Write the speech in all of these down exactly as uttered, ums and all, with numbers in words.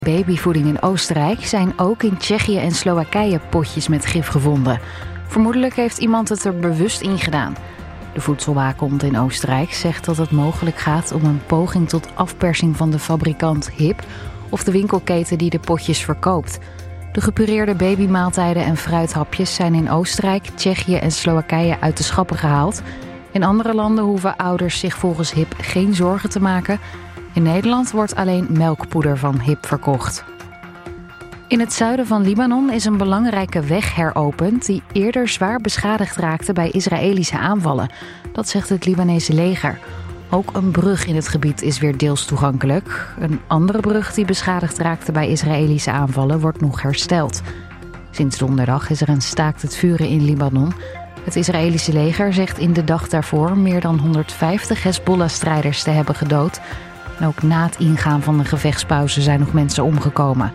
babyvoeding in Oostenrijk zijn ook in Tsjechië en Slowakije potjes met gif gevonden. Vermoedelijk heeft iemand het er bewust in gedaan. De voedselwaakhond in Oostenrijk zegt dat het mogelijk gaat om een poging tot afpersing van de fabrikant Hip of de winkelketen die de potjes verkoopt. De gepureerde babymaaltijden en fruithapjes zijn in Oostenrijk, Tsjechië en Slowakije uit de schappen gehaald. In andere landen hoeven ouders zich volgens Hip geen zorgen te maken. In Nederland wordt alleen melkpoeder van Hip verkocht. In het zuiden van Libanon is een belangrijke weg heropend die eerder zwaar beschadigd raakte bij Israëlische aanvallen. Dat zegt het Libanese leger. Ook een brug in het gebied is weer deels toegankelijk. Een andere brug die beschadigd raakte bij Israëlische aanvallen wordt nog hersteld. Sinds donderdag is er een staakt het vuren in Libanon. Het Israëlische leger zegt in de dag daarvoor meer dan honderdvijftig Hezbollah-strijders te hebben gedood. En ook na het ingaan van de gevechtspauze zijn nog mensen omgekomen.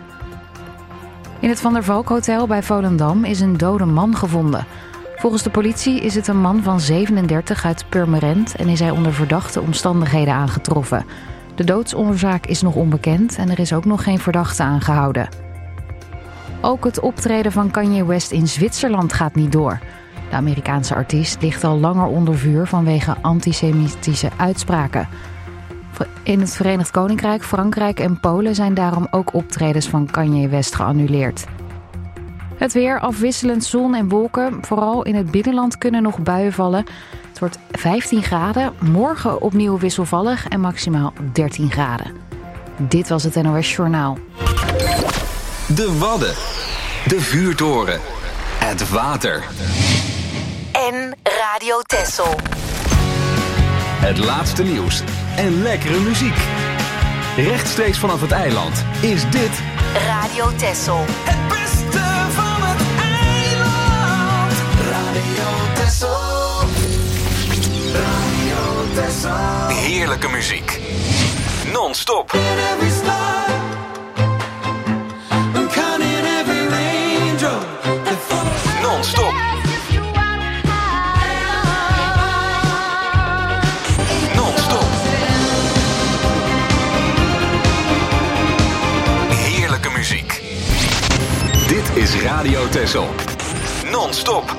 In het Van der Valk Hotel bij Volendam is een dode man gevonden. Volgens de politie is het een man van zevenendertig uit Purmerend en is hij onder verdachte omstandigheden aangetroffen. De doodsoorzaak is nog onbekend en er is ook nog geen verdachte aangehouden. Ook het optreden van Kanye West in Zwitserland gaat niet door. De Amerikaanse artiest ligt al langer onder vuur vanwege antisemitische uitspraken. In het Verenigd Koninkrijk, Frankrijk en Polen zijn daarom ook optredens van Kanye West geannuleerd. Het weer, afwisselend zon en wolken. Vooral in het binnenland kunnen nog buien vallen. Het wordt vijftien graden, morgen opnieuw wisselvallig en maximaal dertien graden. Dit was het N O S Journaal. De Wadden, de vuurtoren, het water. En Radio Texel. Het laatste nieuws en lekkere muziek. Rechtstreeks vanaf het eiland is dit Radio Texel. Het beste van het eiland. Radio Texel. Radio Texel. heerlijke muziek. Non-stop. Non-stop. Non-stop. Heerlijke muziek. Dit is Radio Texel. Non-stop.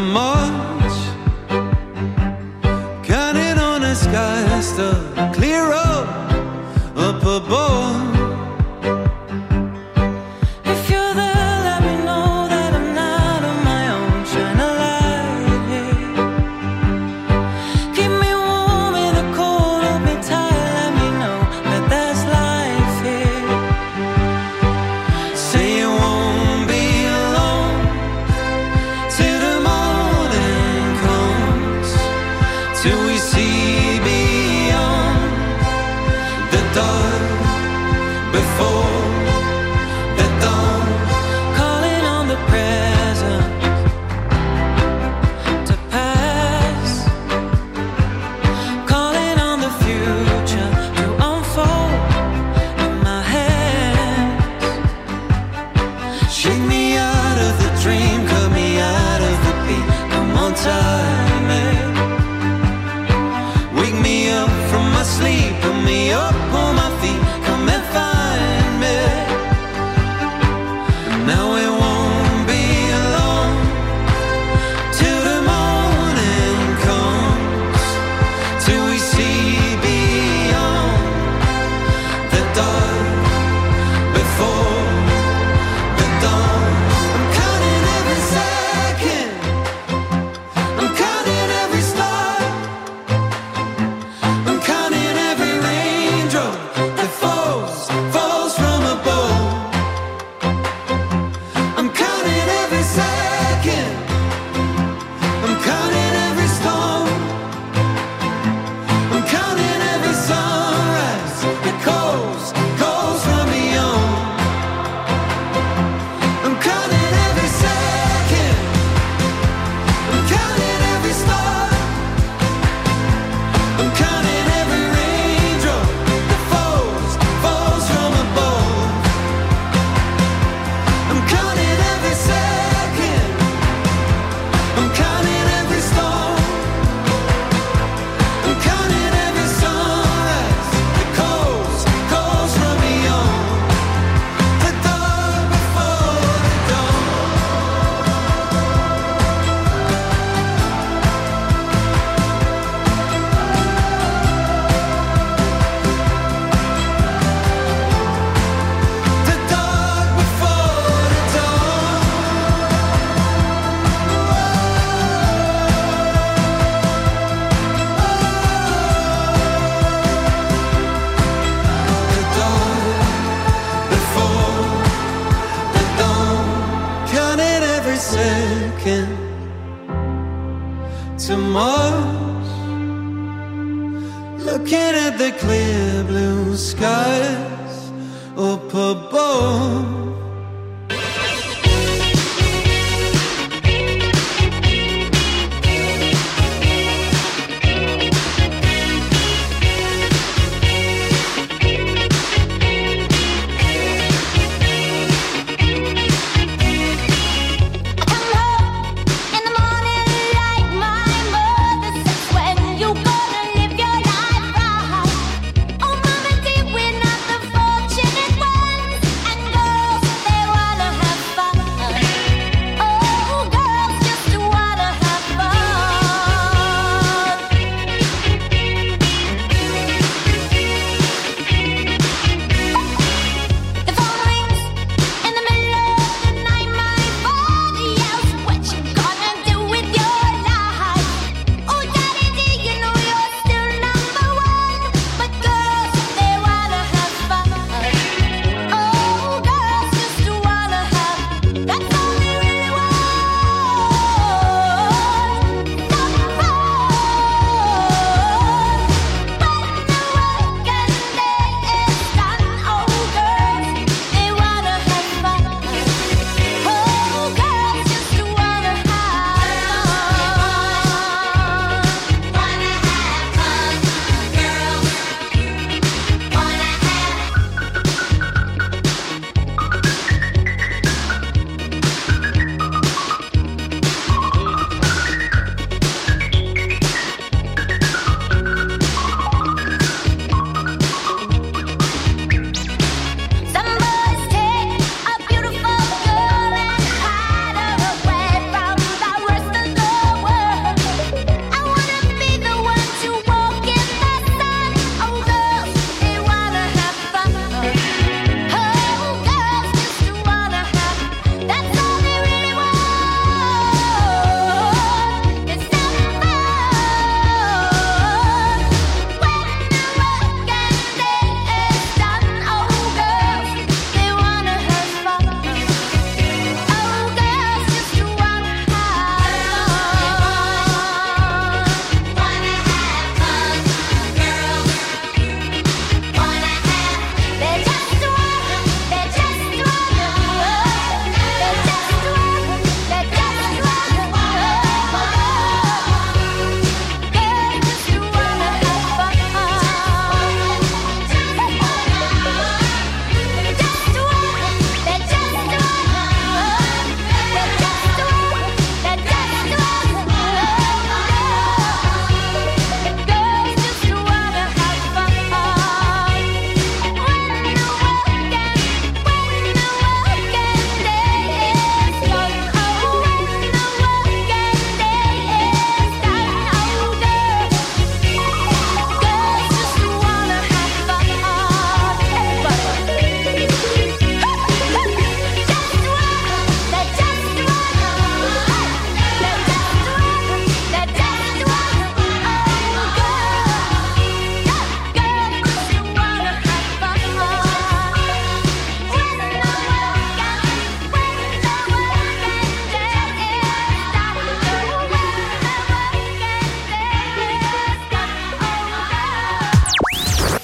March, counting on the skies to clear up up above. Oh, Mama, dear, we're not the fortunate ones. And girls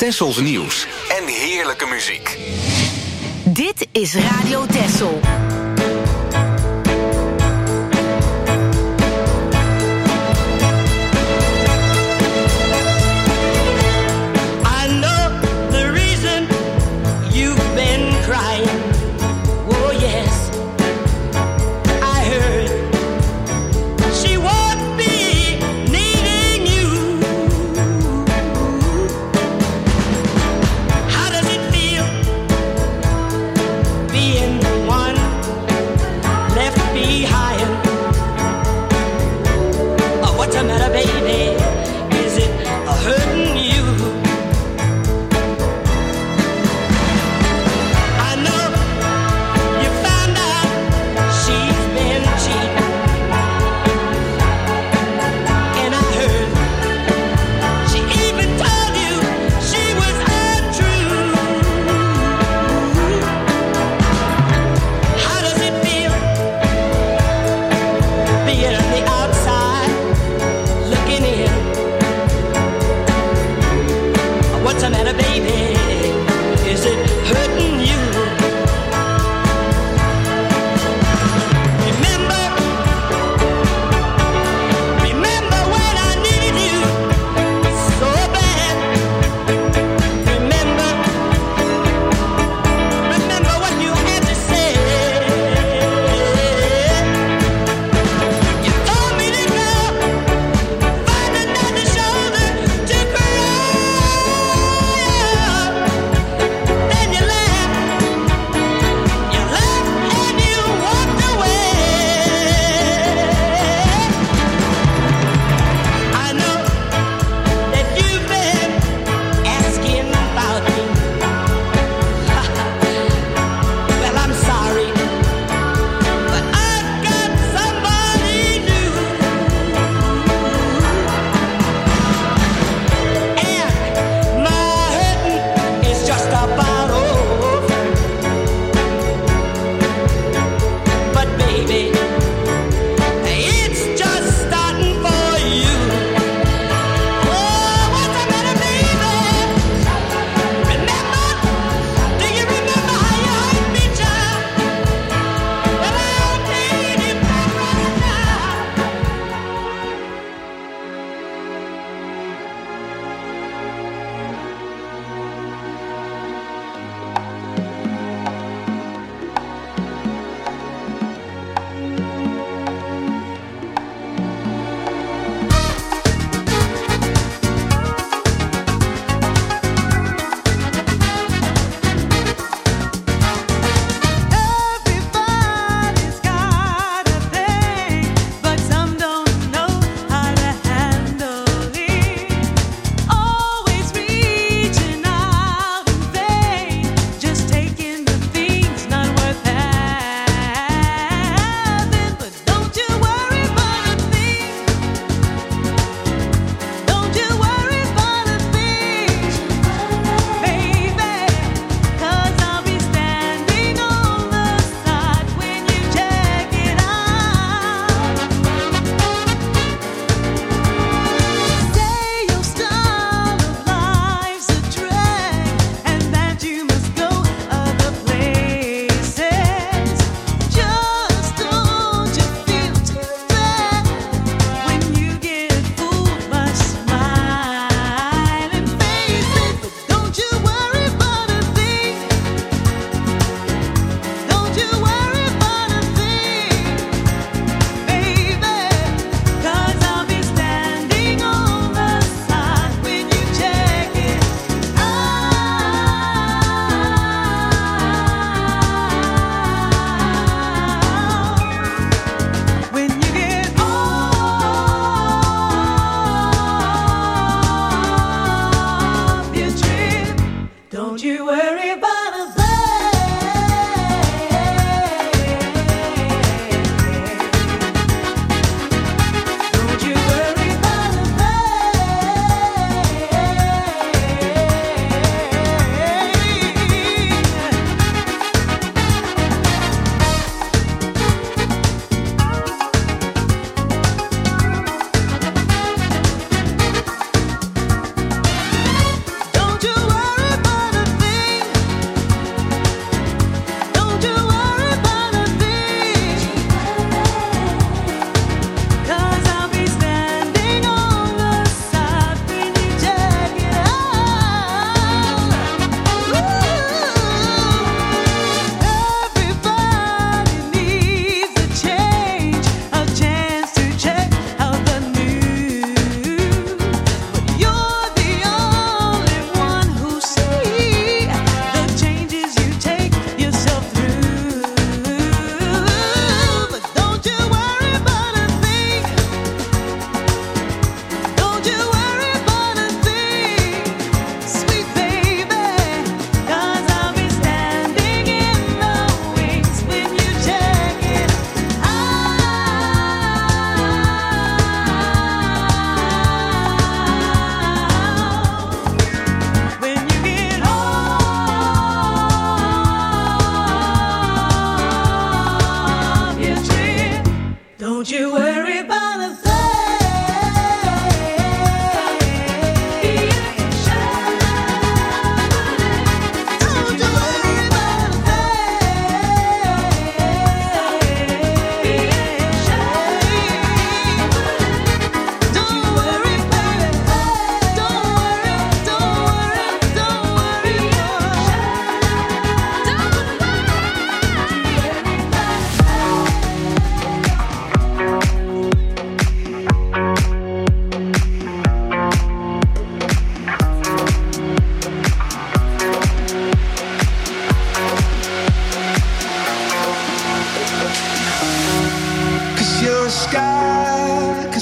Tessels nieuws en heerlijke muziek. Dit is Radio Tessel. Being the one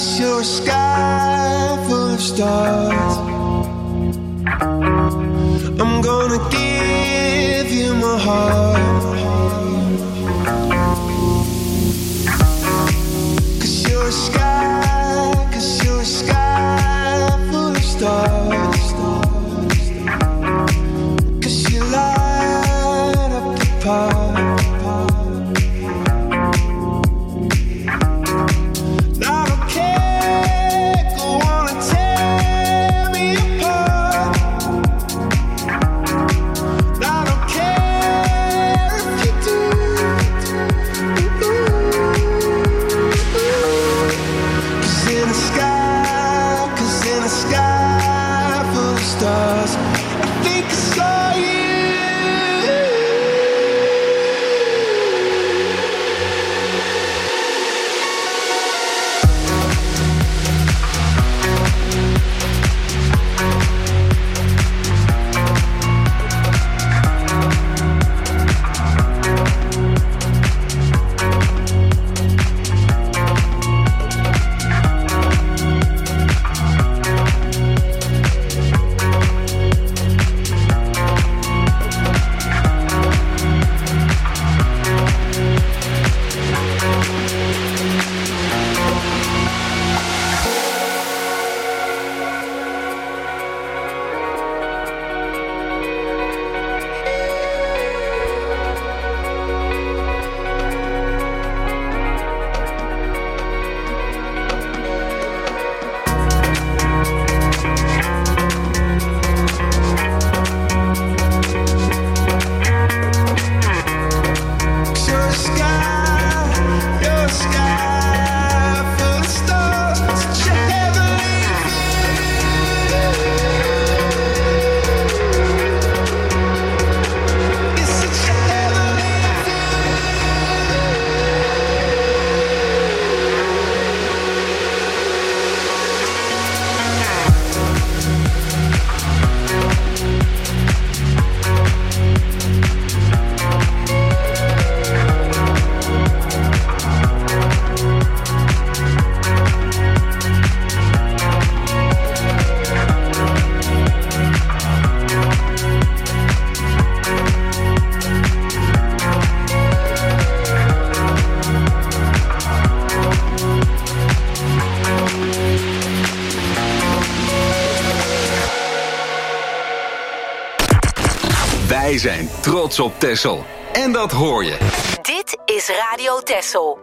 'cause you're a sky full of stars. I'm gonna give you my heart, 'cause you're a sky, 'cause you're a sky full of stars. 'Cause you light up the park. Wij zijn trots op Texel. En dat hoor je. Dit is Radio Texel.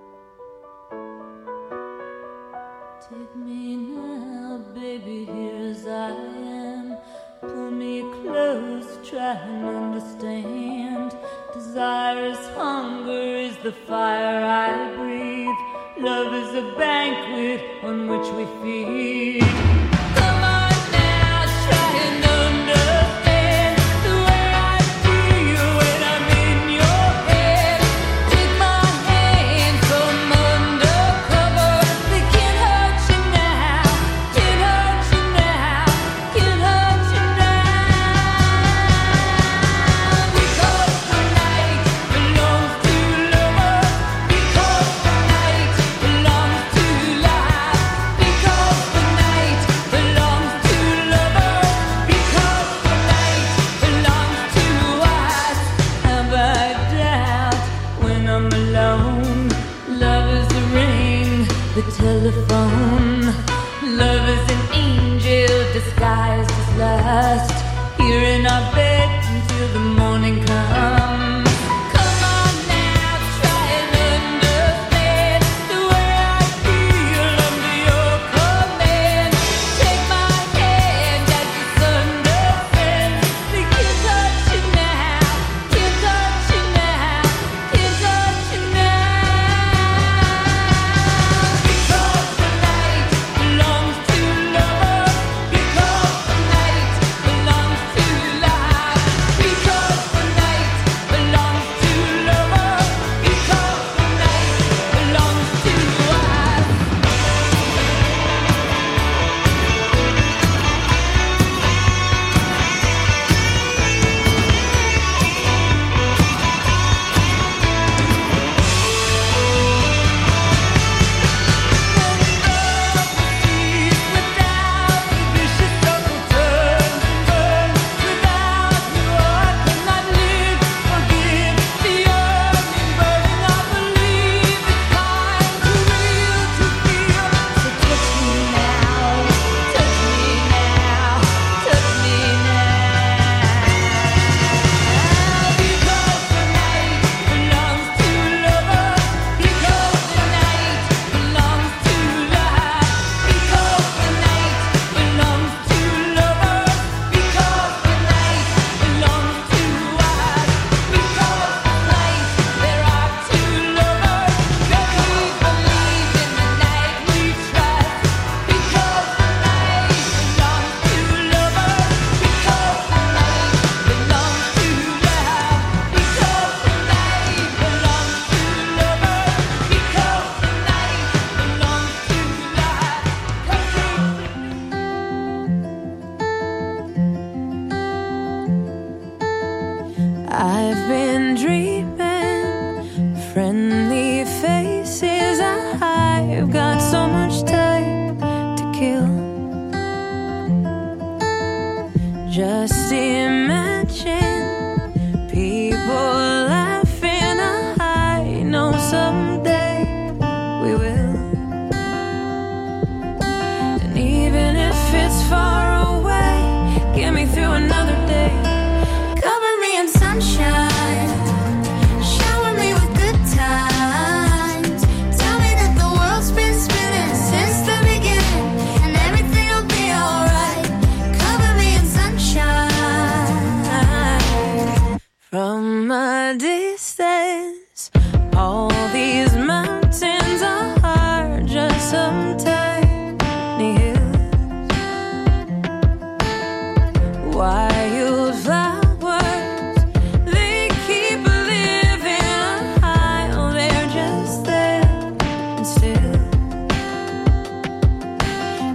Take me now, baby, here as I am. Pull me close, try and understand. Desire is hunger, is the fire I breathe. Love is a banquet on which we feed. Come on now, try and understand the way I feel when I'm in your head. Take my hand from undercover. They can't hurt you now, can't hurt you now, can't hurt you now. Because the night belongs to lovers. Because the night belongs to life. Because the night belongs to lovers. Because the night belongs to us. Have I doubt when I'm alone? Love is a ring, the telephone. Love is an angel disguised as lust. Here in our bed until the morning comes. Come on now, try and understand the way I feel under your command. Take my hand as the sun descends. They can't touch you now, can't touch you now, can't touch you now. Because the night belongs to lovers. Because the night belongs to life. Because the night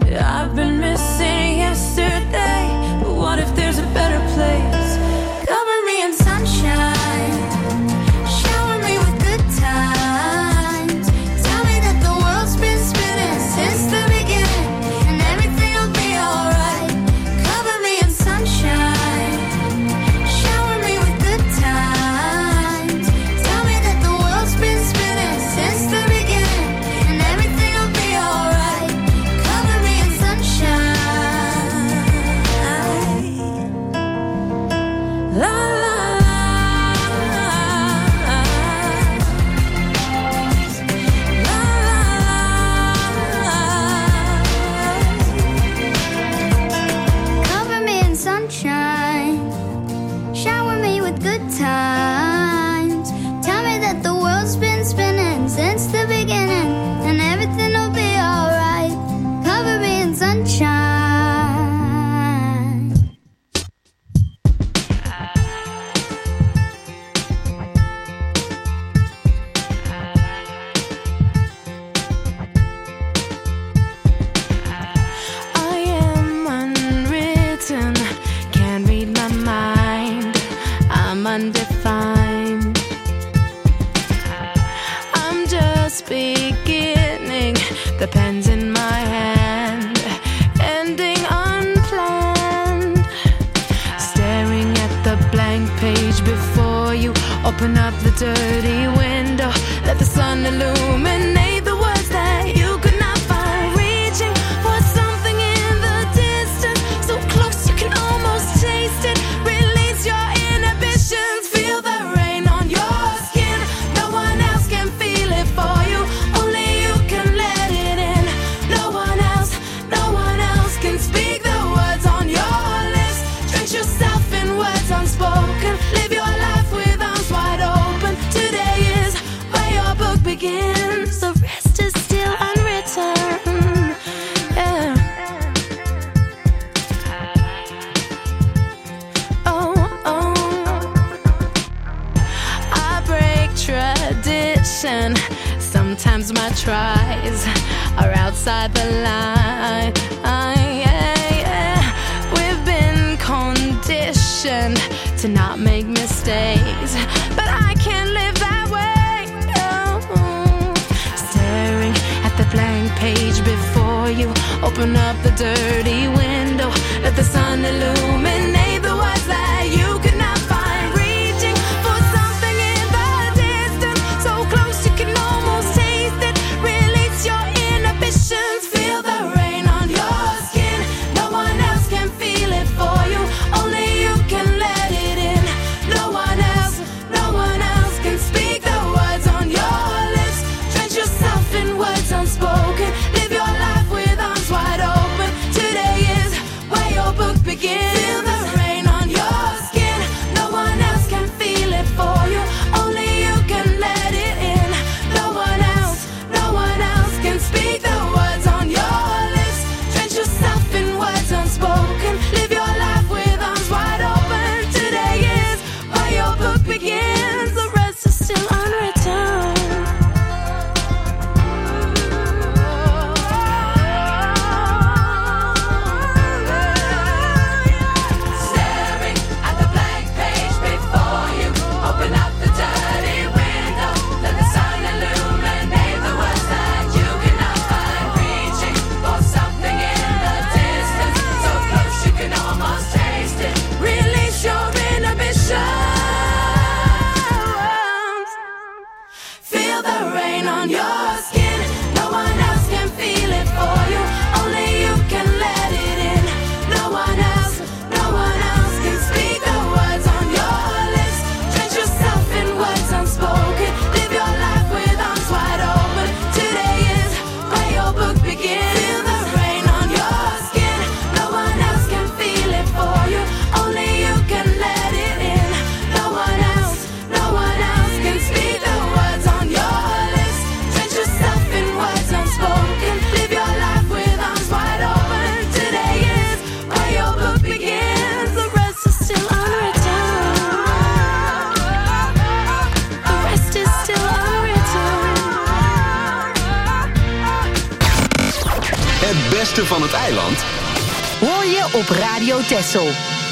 I've been missing yesterday, but what if there's a better place? Cover me in sunshine, shower me with good times. Tell me that the world's been spinning since the beginning, and everything will be alright. Cover me in sunshine, shower me with good times. Tell me that the world's been spinning since the beginning, and everything will be alright. Cover me in sunshine. La la la, la la. Cover me in sunshine, shower me with good times. Tell me that the world's been spinning since the beginning, and everything will be alright. Cover me in sunshine. I am unwritten, can't read my mind. I'm undefined. I'm just beginning, the pen's in my hand, ending unplanned. Staring at the blank page before you, open up the dirty window, let the sun illuminate the words that you could not find. Reaching for something in the distance, so close you can almost taste it. Release your inhibitions, feel the rain on your skin. No one else can feel it for you, only you can let it in. No one else, no one else can speak the words on your lips. Drench yourself in words unspoken, live your life with arms wide open. Today is where your book begins, the rest is still unwritten. Yeah. Oh, oh. I break tradition. Sometimes my tries are outside the line. Yeah, yeah. We've been conditioned to not make mistakes, but I can't live that way. No. Staring at the blank page before you, open up the dirty window, let the sun illuminate the words that you could not find. Reaching for something in the distance, so close you can almost taste it. Release your inhibitions, feel the rain on your skin. No one else can feel it for you, only you can let it in. No one else, no one else can speak the words on your lips. Drench yourself in words unspoken, live your life with arms wide open. Today beste van het eiland Hoor je op Radio Texel.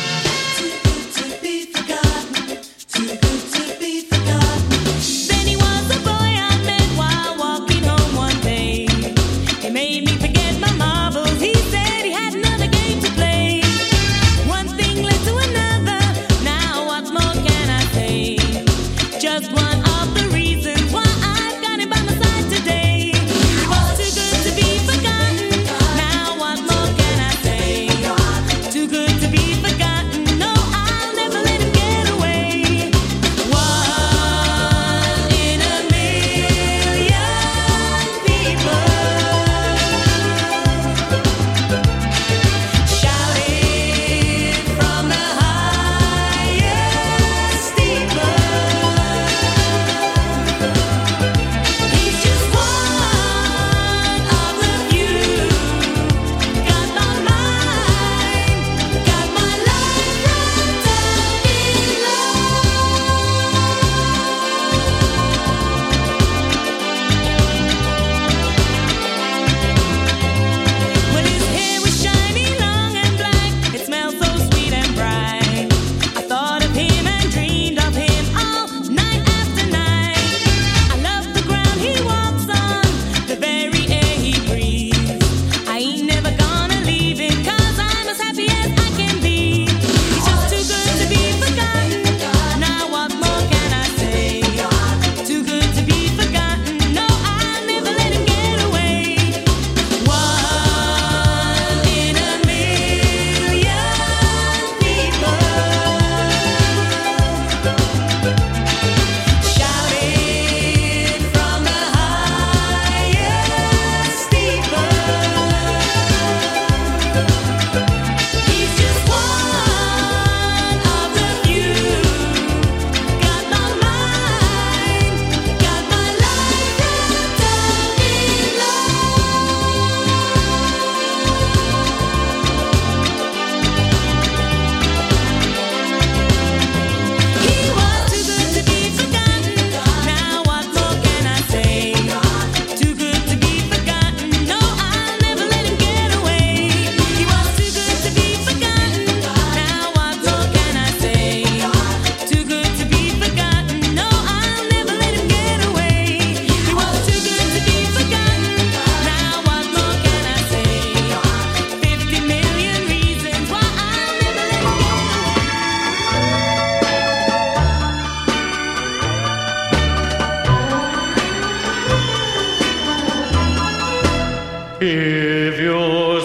If your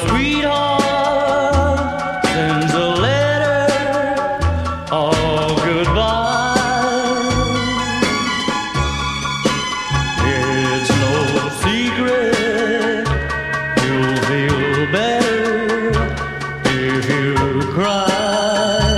sweetheart sends a letter of goodbye, it's no secret you'll feel better if you cry.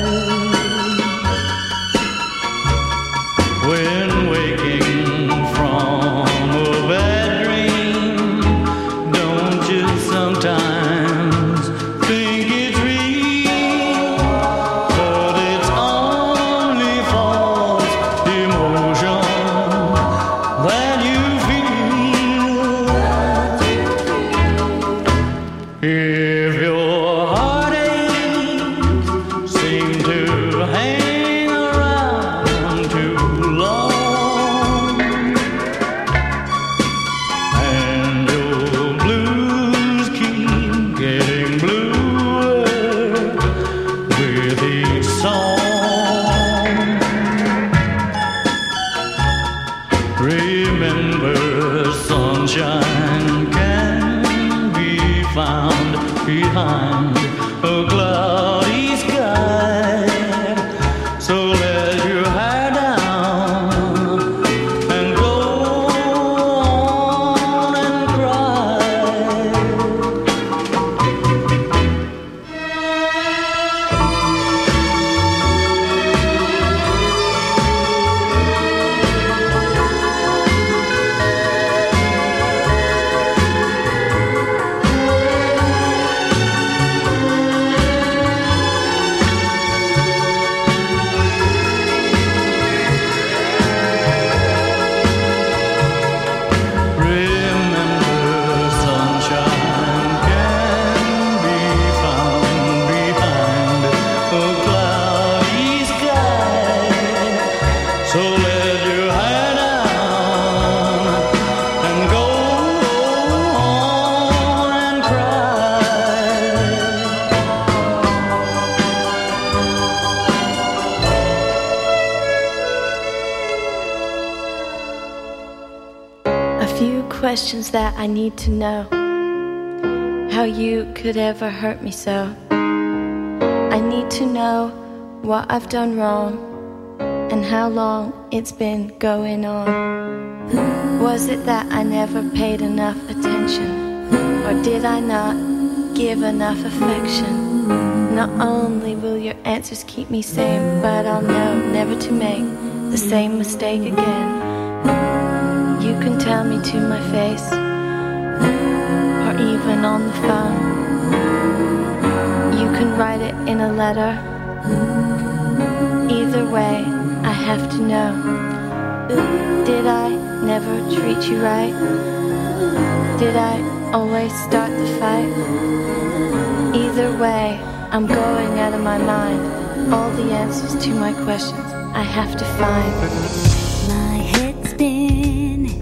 When waking from a bed dream, don't you sometimes think it's real? But it's only false emotion that you feel. If your heartaches seem to hang around too long, and your blues keep getting bluer with each song, remember sunshine can be found behind a cloudy sky. So let your hair down and go on and cry. questions that I need to know. How you could ever hurt me so. I need to know what I've done wrong and how long it's been going on. Was it that I never paid enough attention, or did I not give enough affection? Not only will your answers keep me sane, but I'll know never to make the same mistake again. You can tell me to my face, or even on the phone. You can write it in a letter. Either way, I have to know. Did I never treat you right? Did I always start the fight? Either way, I'm going out of my mind. All the answers to my questions I have to find. My head's spinning.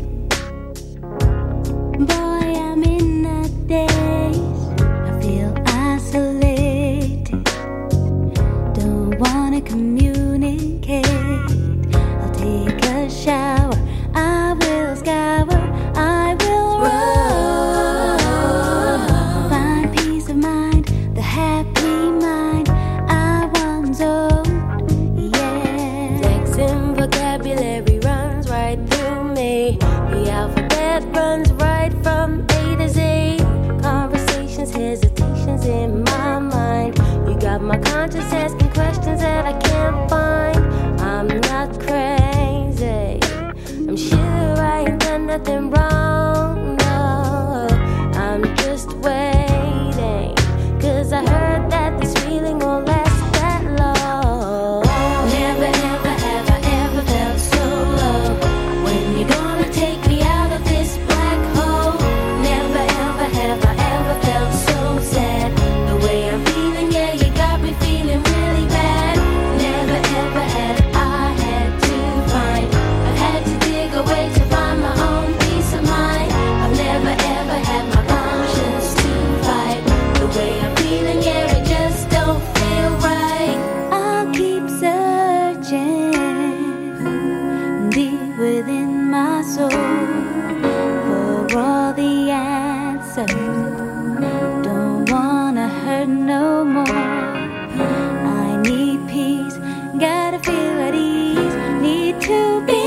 Boy, I'm in a daze. I feel isolated. Don't wanna communicate. I'll take a shower. I will scour. I will run. Find peace of mind. The happy mind I once owned. Yeah. Flexing vocabulary runs right through me. The alphabet runs right from A to Z. Conversations, hesitations in my mind. You got my conscience asking questions that I can't find. I'm not crazy. I'm sure I ain't done nothing wrong. No, I'm just waiting. Cause I heard that this feeling won't last that long. Never ever have I ever felt so low. When you gonna take me out of this black hole? Never ever have I ever felt so sad. The way I'm feeling, yeah, you got me feeling really bad. Never ever had I had to find. I've had to dig away to find my own peace of mind. I've never ever had my conscience to fight. The way I'm feeling, yeah, it just don't feel right. I'll keep searching deep within my soul for all the answers. Don't wanna hurt no more. I need peace, gotta feel at ease. Need to be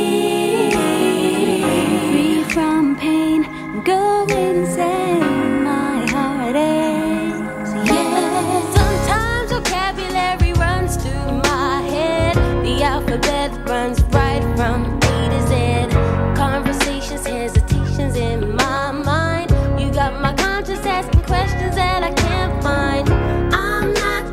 free from pain, go insane. My heart aches, yeah. Sometimes vocabulary runs through my head. The alphabet runs right from A to Z. Conversations, hesitations in my mind. You got my conscience asking questions that I can't find. I'm not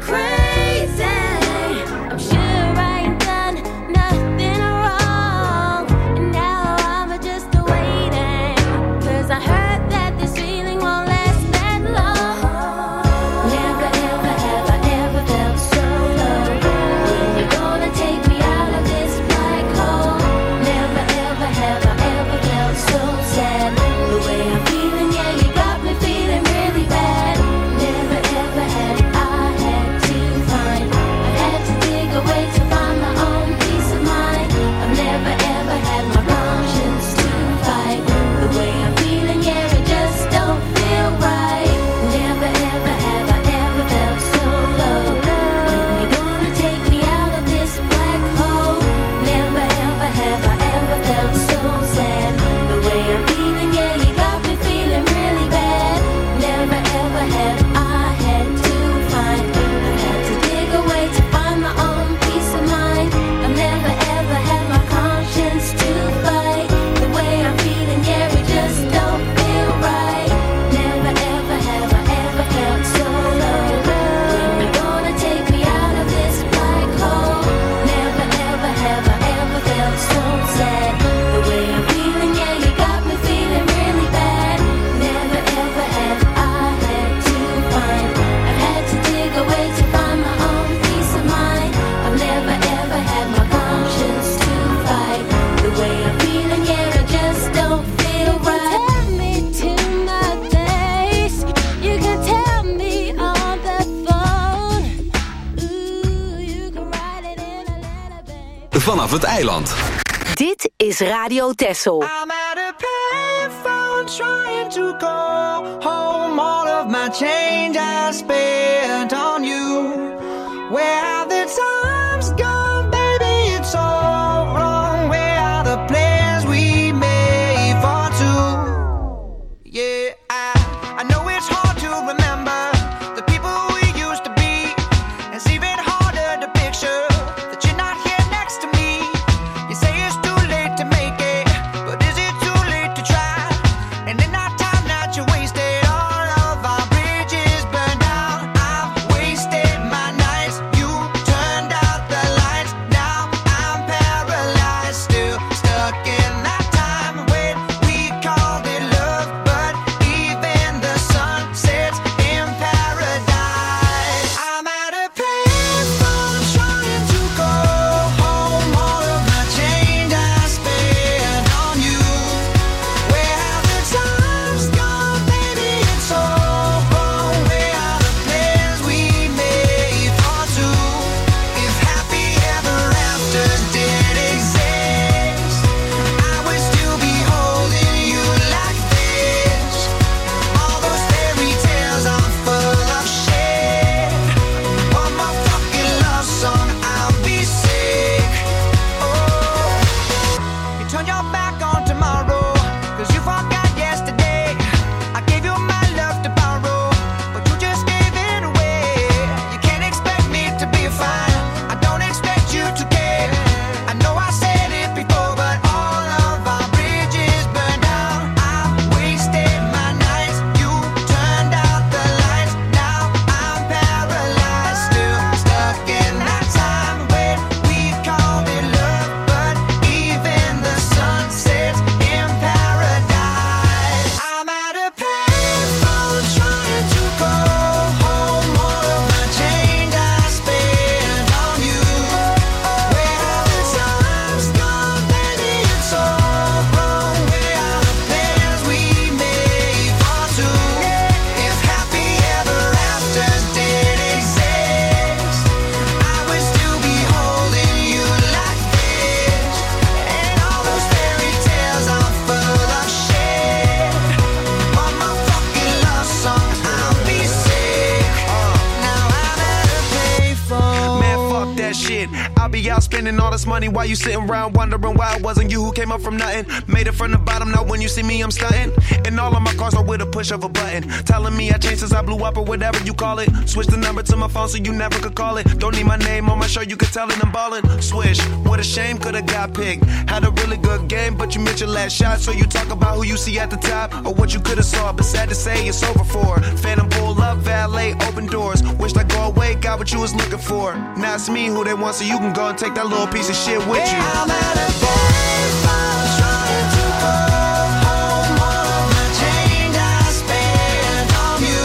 crazy. I'm sure I ain't done nothing wrong. And now I'm just waiting. Cause I heard that this feeling won't last that long. Never ever have I ever felt so low. When you gonna take me out of this black hole? Never ever have I ever felt so sad. The way I'm feeling, yeah, you got me feeling really bad. Never ever had I had to find. I've had to dig away to find my own peace of mind. I've never ever had my conscience to fight. The way I'm feeling, yeah, it just don't feel right. Never ever have I ever felt so low. When you gonna take me out of this black hole? Never ever have I ever felt so sad. The way I'm feeling, yeah, you got me feeling really bad. Never ever have I had to find. I've had to dig away to find my own peace of mind. I've never ever had my conscience to fight. The way I'm feeling, yeah, it just don't feel right. Never ever have I ever felt so low. When you gonna take me out of this black hole? Never ever have I ever felt so sad. The way I'm feeling, yeah, you got me feeling really bad. Never ever have I had to find. I've had to dig away to find my own peace of mind. I've never ever had my conscience to fight. The way I'm feeling, yeah, it just don't feel right. Tell me to my face. You can tell me on the phone. Ooh, you can write it in a letter, babe. Vanaf het eiland. Dit is Radio Texel. I'm at a payphone. trying to go home. All of my change I spent on you. Where have the times gone, baby? It's all wrong. Where are the plans we made for two? Yeah, I, I know it's hard to remember the people we used to be. It's even harder to picture that you're not here next to me. You say it's too late to make it, but is it too late to try? And in our time that you wasted, all of our bridges burned down. I've wasted my nights, you turned out the lights. Now I'm paralyzed, still stuck in that time when we called it love. But even the sun sets in paradise. I'm at a payphone trying to go home. All of my change I spent on you. Where have the times gone, baby? It's all wrong. Where are the plans we made for two? If happy ever afters did exist, I would still be holding you like this. All those fairy tales are full of shit. One more fucking love song, I'll be sick. Oh, you turn your back on tomorrow, cause you forgot yesterday. I gave you my love to borrow, but you just gave it away. You can't expect me to be fine, I don't expect you to care. I know I said it before, but all of our bridges burned down. I've wasted my nights, you turned out the lights. Now I'm paralyzed, still stuck in that time when we called it love. But even the sun sets in paradise. I'm at a payphone trying to go home. All of my change I spent on you. Where have the times gone, baby? It's all wrong. Where are the plans we made for two? If happy ever afters did exist, I would still be holding you like this. And all those fairy tales are full of shit. One more fucking love song, I'll be sick. Now I'm at a payphone. Man, fuck that shit. I'll be out spending all this money while you sitting around wondering why it wasn't you who came up from nothing. Made it from the bottom, now when you see me, I'm stunting. And all of my cars are with a push of a button. Telling me I changed since I blew up or whatever you call it. Switch the number to my phone so you never could call it. Don't need my name on my show, you could tell it I'm ballin'. Swish, what a shame, could've got picked. Had a really good game, but you missed your last shot. So you talk about who you see at the top or what you could've saw. But sad to say, it's over for. Phantom pull up, valet, open doors. Wished I go away, got what you was looking for. Now it's me who they want, so you can go and take that little piece of shit with you. I'm at a payphone trying to go home. All of my change I spent on you.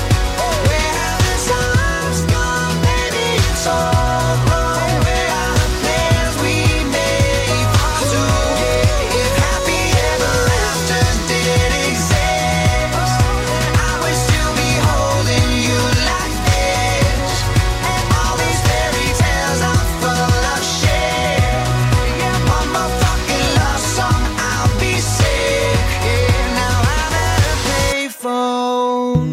Where have the times gone, baby? It's all wrong. Where are the plans we made for two? If happy ever afters did exist, I would still be holding you like this. And all these fairy tales are full of shit. Yeah, one more fucking love song, I'll be sick. Yeah, now I'm at a payphone.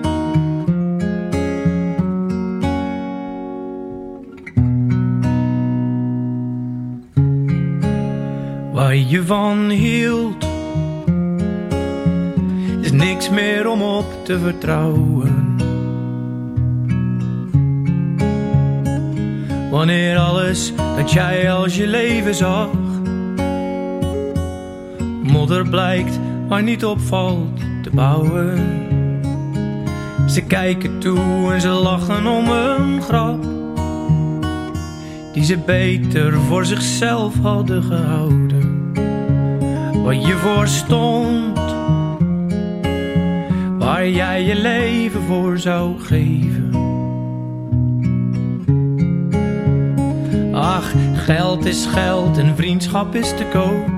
Waar je van hield, is niks meer om op te vertrouwen. Wanneer alles dat jij als je leven zag, modder blijkt waar niet opvalt te bouwen. Ze kijken toe en ze lachen om een grap die ze beter voor zichzelf hadden gehouden. Wat je voor stond, waar jij je leven voor zou geven. Ach, geld is geld en vriendschap is te koop.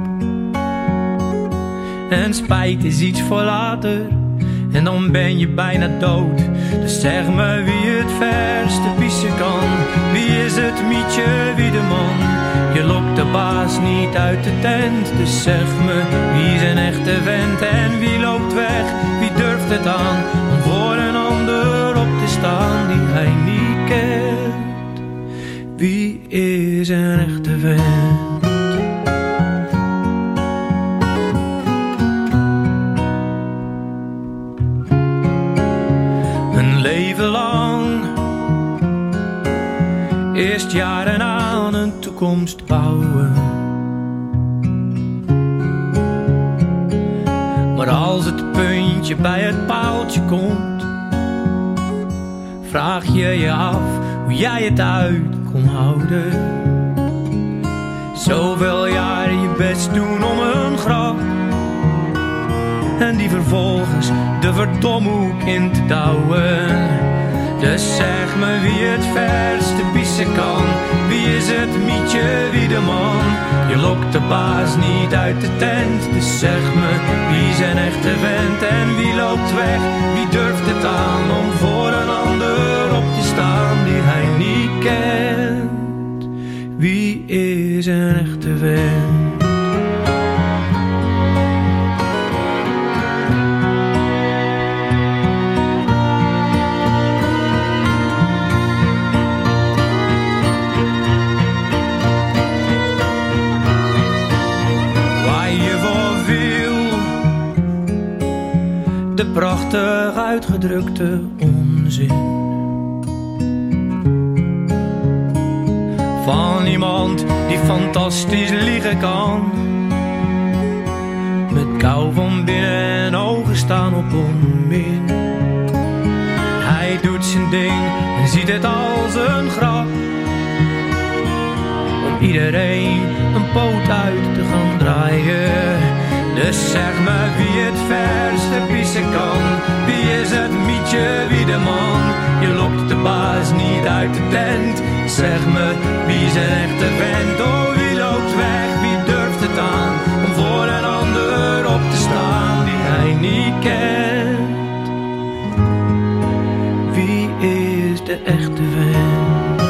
En spijt is iets voor later, en dan ben je bijna dood. De Dus zeg me wie het verste pissen kan. Wie is het mietje, wie de man? Je lokt de baas niet uit de tent. Dus zeg me wie is een echte vent en wie loopt weg? Wie durft het aan om voor een ander op te staan die hij niet kent? Wie is een echte vent? Een leven lang, eerst jaren aan een toekomst bouwen. Maar als het puntje bij het paaltje komt, vraag je je af hoe jij het uit kon houden. Zoveel jaren je best doen om een grap en die vervolgens de verdomhoek in te douwen. Dus zeg me wie het verste pissen kan. Wie is het mietje, wie de man? Je lokt de baas niet uit de tent. Dus zeg me wie is een echte vent en wie loopt weg? Wie durft het aan om voor een ander op te staan die hij niet kent? Wie is een echte vent? De prachtig uitgedrukte onzin van iemand die fantastisch liegen kan, met kou van binnen en ogen staan op onmin. Hij doet zijn ding en ziet het als een grap, om iedereen een poot uit te gaan draaien. Dus zeg me wie het verste pissen kan. Wie is het mietje, wie de man? Je lokt de baas niet uit de tent. Zeg me wie is een echte vent? Oh, wie loopt weg, wie durft het aan om voor een ander op te staan die hij niet kent? Wie is de echte vent?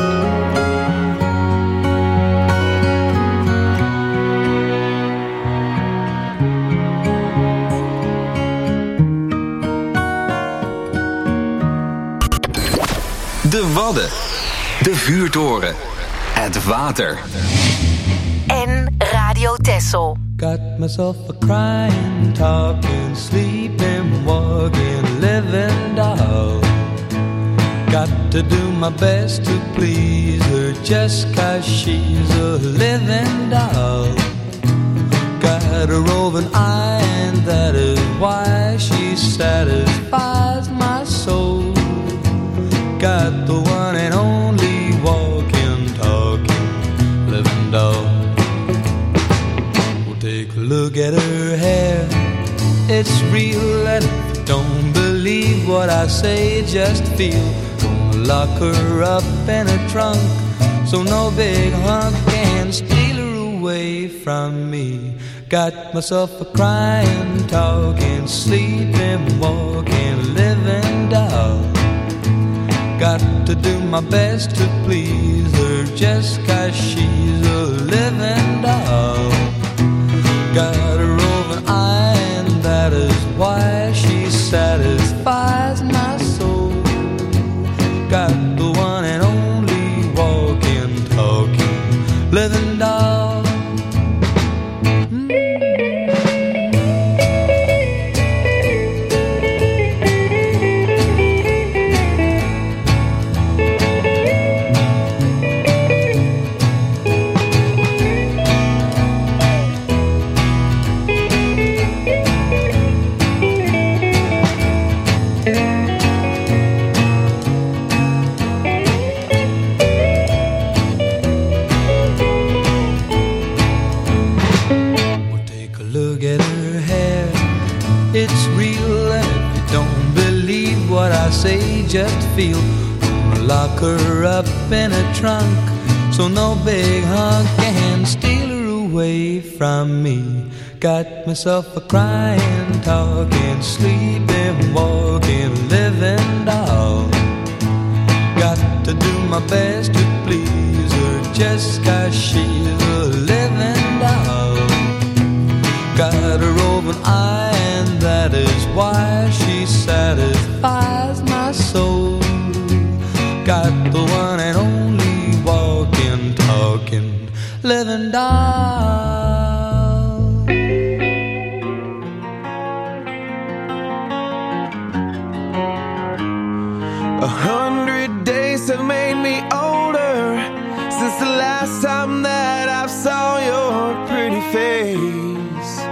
De Wadden, de vuurtoren, het water. En Radio Texel. Got myself a crying, talking, sleeping, walking, living doll. Got to do my best to please her just 'cause she's a living doll. Got a roving eye and that is why she satisfies my soul. Got the one and only walking, talking, living doll. Well, take a look at her hair, it's real, and if you don't believe what I say, just feel. Gonna lock her up in a trunk, so no big hunk can steal her away from me. Got myself a crying, talking, sleeping, walking, living doll. Got to do my best to please her just 'cause she's a living doll. Got a roving eye and that is why she satisfies my soul. Got the one and only walking, talking, living doll. Say just feel. Gonna lock her up in a trunk, so no big hunk can steal her away from me. Got myself a crying, talking, sleeping, walking, living doll. my best to please her just 'cause she's a living doll. Got a roving eye and that is why she satisfies my soul. Got the one and only walking, talking, living doll. A hundred days have made me older since the last time that I saw your pretty face.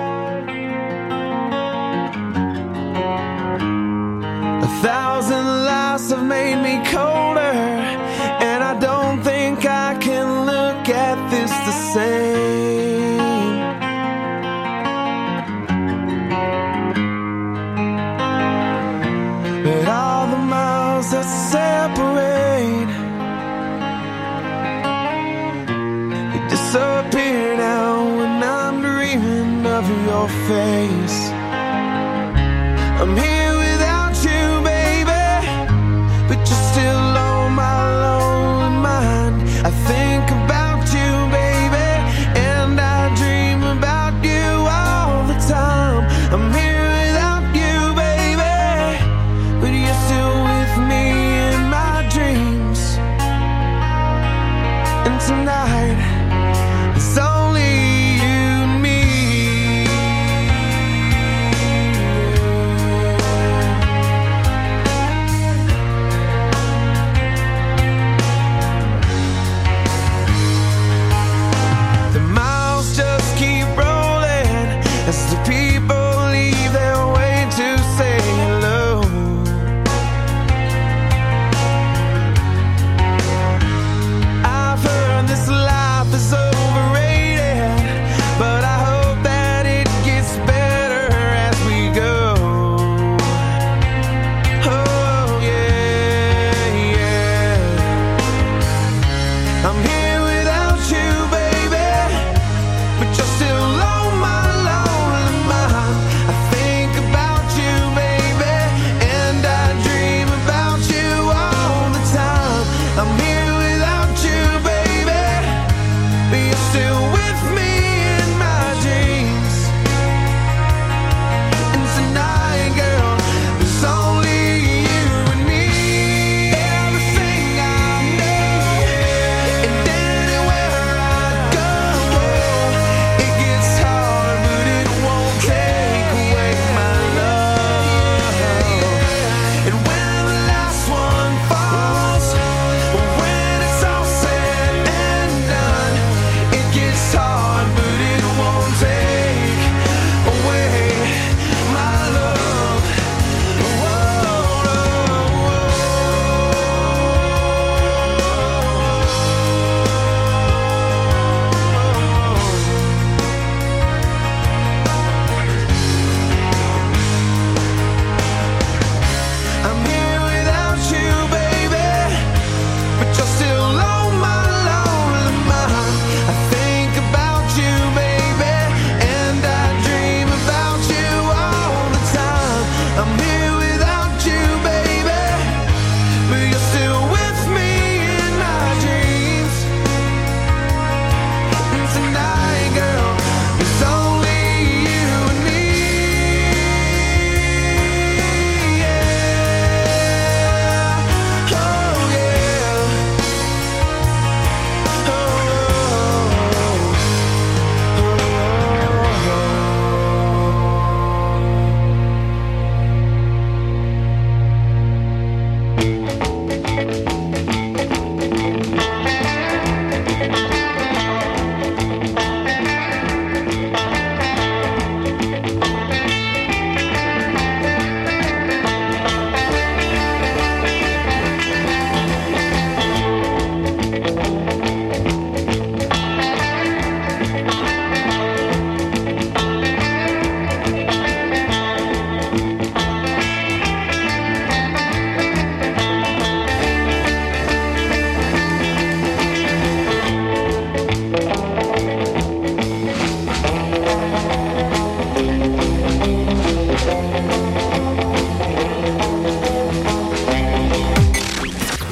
A thousand lives have made me colder, and I don't think I can look at this the same. But all the miles that separate, you disappear now when I'm dreaming of your face. I'm here without you, baby, but you're still on my lonely mind. I think about you, baby, and I dream about you all the time. I'm here without you, baby, but you're still with me in my dreams. And tonight, it's only you and me.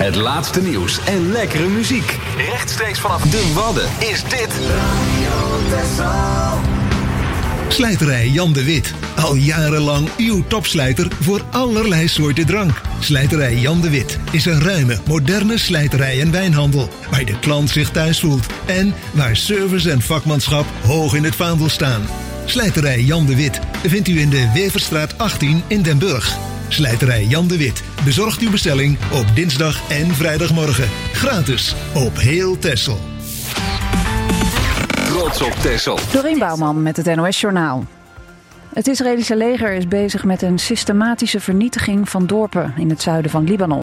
Het laatste nieuws en lekkere muziek. Rechtstreeks vanaf de Wadden is dit Radio Texel. Slijterij Jan de Wit. Al jarenlang uw topslijter voor allerlei soorten drank. Slijterij Jan de Wit is een ruime, moderne slijterij en wijnhandel. Waar de klant zich thuis voelt. En waar service en vakmanschap hoog in het vaandel staan. Slijterij Jan de Wit vindt u in de Weverstraat achttien in Den Burg. Slijterij Jan de Wit bezorgt uw bestelling op dinsdag en vrijdagmorgen. Gratis op heel Texel. Trots op Texel. Dorien Bouwman met het N O S-journaal. Het Israëlische leger is bezig met een systematische vernietiging van dorpen in het zuiden van Libanon.